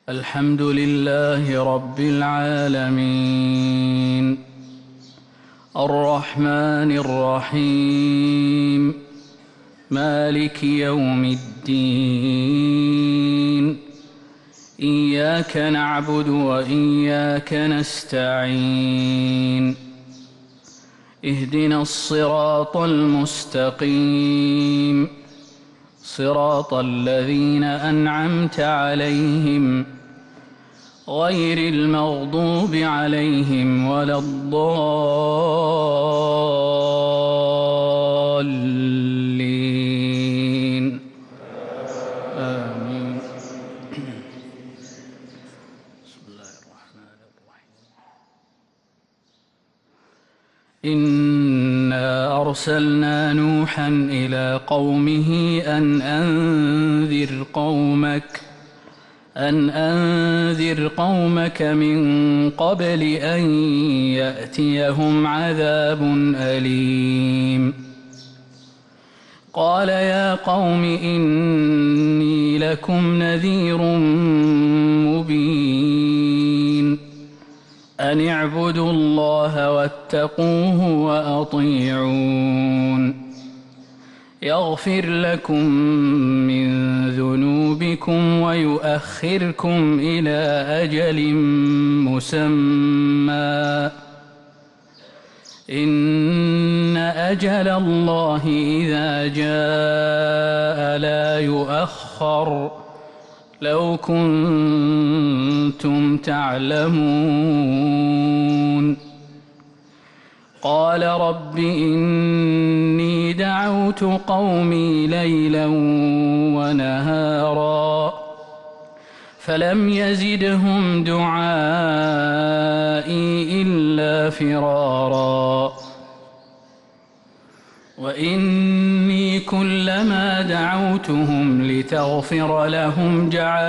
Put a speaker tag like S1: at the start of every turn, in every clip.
S1: الحمد لله رب العالمين الرحمن الرحيم مالك يوم الدين إياك نعبد وإياك نستعين اهدنا الصراط المستقيم صراط الذين أنعمت عليهم غير المغضوب عليهم ولا الضالين آمين. بسم الله الرحمن الرحيم. إنا أرسلنا نوحا إلى قومه أن أنذر قومك من قبل أن يأتيهم عذاب أليم. قال يا قوم إني لكم نذير مبين أن اعبدوا الله واتقوه وأطيعون يغفر لكم من ذنوبكم ويؤخركم إلى أجل مسمى إن أجل الله إذا جاء لا يؤخر لو كنتم تعلمون. قال رب إني دعوت قومي ليلا ونهارا فلم يزدهم دعائي إلا فرارا وإني كلما دعوتهم لتغفر لهم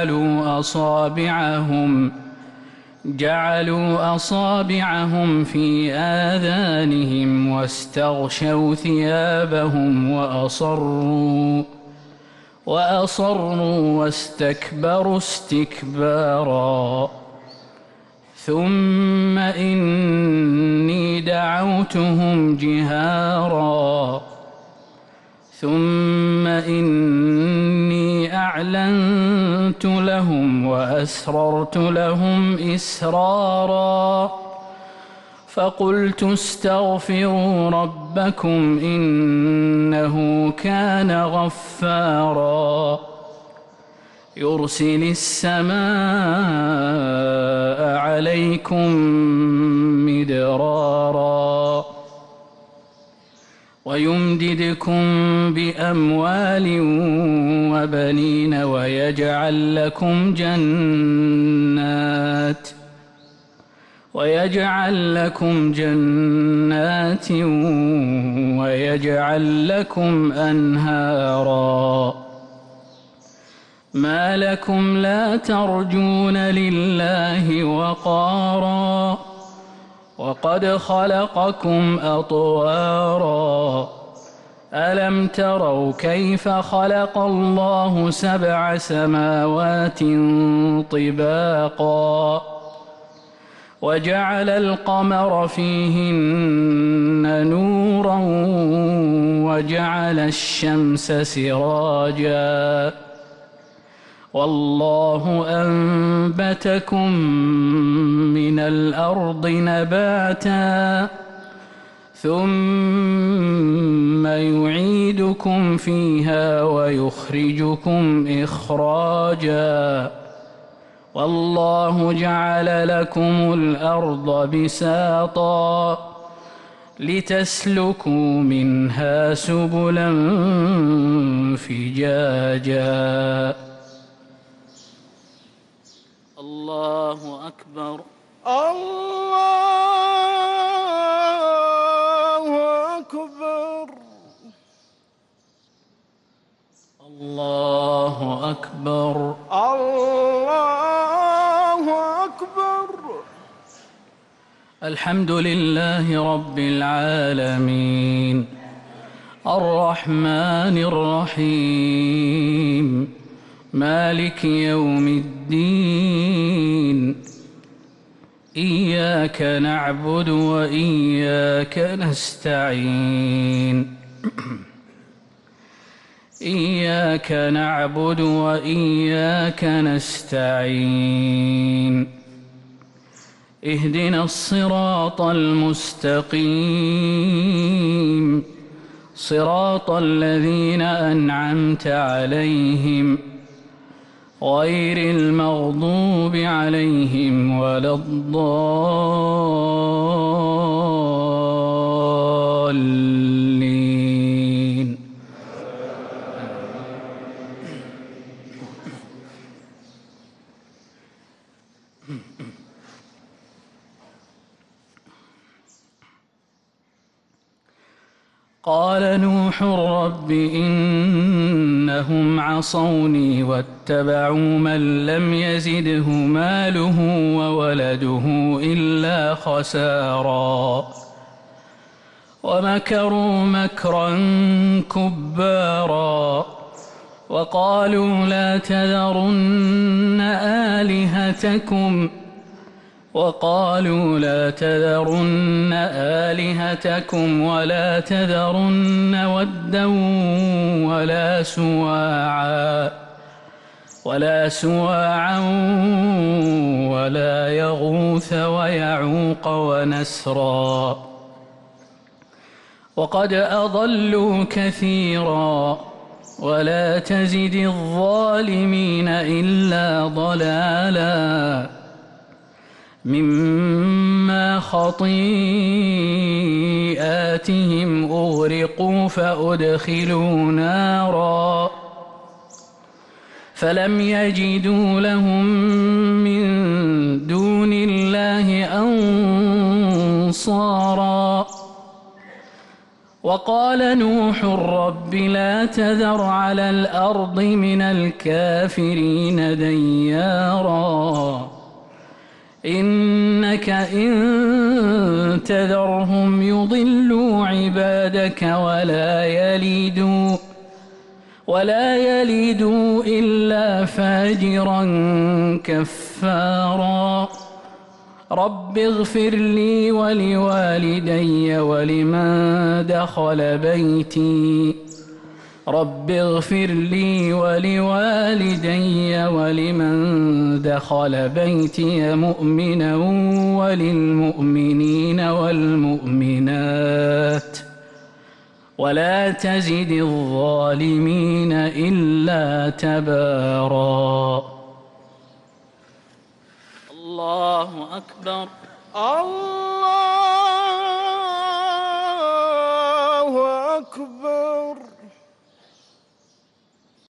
S1: جعلوا أصابعهم في آذانهم واستغشوا ثيابهم وأصروا واستكبروا استكبارا ثم إني دعوتهم جهارا ثم إني أعلنت لهم وأسررت لهم إسرارا فقلت استغفروا ربكم إنه كان غفارا يرسل السماء عليكم مدرارا ويمددكم بأموال وبنين ويجعل لكم جنات ويجعل لكم أنهارا ما لكم لا ترجون لله وقارا وقد خلقكم أطوارا ألم تروا كيف خلق الله 7 سماوات طباقا وجعل القمر فيهن نورا وجعل الشمس سراجا والله أنبتكم من الأرض نباتا ثم يعيدكم فيها ويخرجكم إخراجا والله جعل لكم الأرض بساطا لتسلكوا منها سبلا فجاجا. الله أكبر
S2: الله أكبر
S1: الله أكبر
S2: الله أكبر.
S1: الحمد لله رب العالمين الرحمن الرحيم مالك يوم الدين إياك نعبد وإياك نستعين إياك نعبد وإياك نستعين اهدنا الصراط المستقيم صراط الذين أنعمت عليهم غير المغضوب عليهم ولا الضالين. قال نوح رب إنهم عصوني واتبعوا من لم يزده ماله وولده إلا خسارا ومكروا مكرا كبارا وقالوا لا تذرن آلهتكم ولا تذرن ودا ولا سواعا ولا يغوث ويعوق ونسرا وقد أضلوا كثيرا ولا تزد الظالمين إلا ضلالا مما خطيئاتهم أغرقوا فأدخلوا نارا فلم يجدوا لهم من دون الله أنصارا وقال نوح رب لا تذر على الأرض من الكافرين ديارا إنك إن تذرهم يضلوا عبادك ولا يلدوا إلا فاجرا كفارا رب اغفر لي ولوالدي ولمن دخل بيتي مؤمنا وللمؤمنين والمؤمنات ولا تزد الظالمين إلا تبارا. الله أكبر.
S2: الله أكبر.